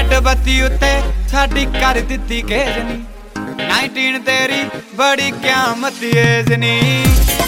Red बत्ती उत्ते साडी कर दित्ती केज नी 19 तेरी बड़ी क्यामत एज नी।